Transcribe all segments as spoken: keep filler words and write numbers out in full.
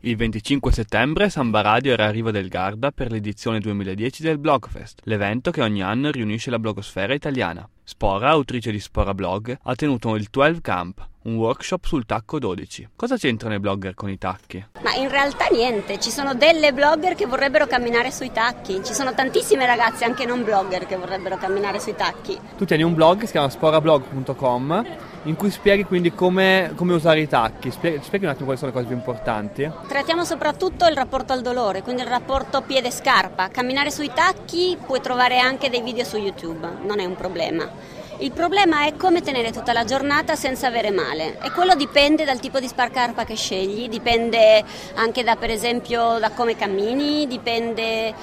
Il venticinque settembre Samba Radio era a Riva del Garda per l'edizione duemiladieci del Blogfest, l'evento che ogni anno riunisce la blogosfera italiana. Spora, autrice di Spora Blog, ha tenuto il dodici Camp, un workshop sul tacco dodici. Cosa c'entrano i blogger con i tacchi? Ma in realtà niente, ci sono delle blogger che vorrebbero camminare sui tacchi, ci sono tantissime ragazze anche non blogger che vorrebbero camminare sui tacchi. Tu tieni un blog che si chiama sporablog punto com in cui spieghi quindi come, come usare i tacchi. Spieghi, spieghi un attimo quali sono le cose più importanti. Trattiamo soprattutto il rapporto al dolore, quindi il rapporto piede-scarpa. Camminare sui tacchi puoi trovare anche dei video su YouTube, non è un problema. Il problema è come tenere tutta la giornata senza avere male e quello dipende dal tipo di scarpa che scegli, dipende anche da per esempio da come cammini, dipende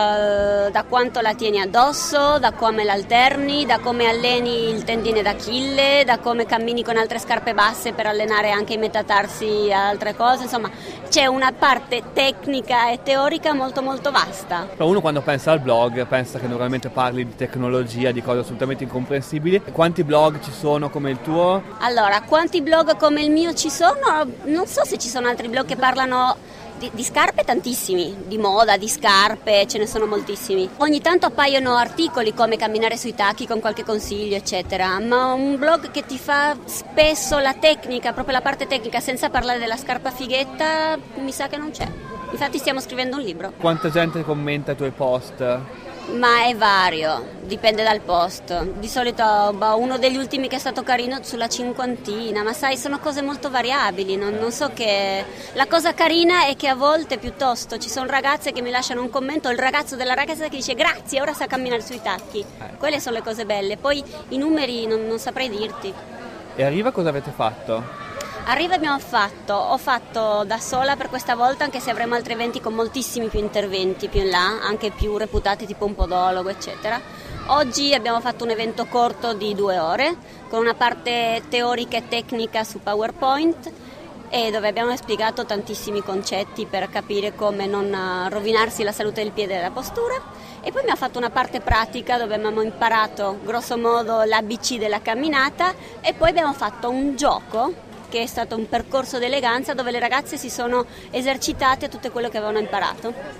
uh, da quanto la tieni addosso, da come l'alterni, da come alleni il tendine d'Achille, da come cammini con altre scarpe basse per allenare anche i metatarsi e altre cose, insomma c'è una parte tecnica e teorica molto molto vasta. Però uno quando pensa al blog pensa che normalmente parli di tecnologia, di cose assolutamente incomprensibili. Quanti blog ci sono come il tuo? Allora, quanti blog come il mio ci sono? Non so se ci sono altri blog che parlano di, di scarpe, tantissimi, di moda, di scarpe, ce ne sono moltissimi. Ogni tanto appaiono articoli come camminare sui tacchi con qualche consiglio, eccetera, ma un blog che ti fa spesso la tecnica, proprio la parte tecnica, senza parlare della scarpa fighetta, mi sa che non c'è. Infatti stiamo scrivendo un libro. Quanta gente commenta i tuoi post? Ma è vario, dipende dal post. Di solito bah, uno degli ultimi che è stato carino sulla cinquantina, ma sai, sono cose molto variabili, non, non so che... La cosa carina è che a volte piuttosto ci sono ragazze che mi lasciano un commento, il ragazzo della ragazza che dice grazie, ora sa camminare sui tacchi. Quelle sono le cose belle, poi i numeri non, non saprei dirti. E a Riva cosa avete fatto? A Riva abbiamo fatto, ho fatto da sola per questa volta, anche se avremo altri eventi con moltissimi più interventi più in là, anche più reputati tipo un podologo eccetera. Oggi abbiamo fatto un evento corto di due ore con una parte teorica e tecnica su PowerPoint e dove abbiamo spiegato tantissimi concetti per capire come non rovinarsi la salute del piede e della postura. E poi abbiamo fatto una parte pratica dove abbiamo imparato grosso modo l'A B C della camminata e poi abbiamo fatto un gioco che è stato un percorso d'eleganza dove le ragazze si sono esercitate a tutto quello che avevano imparato.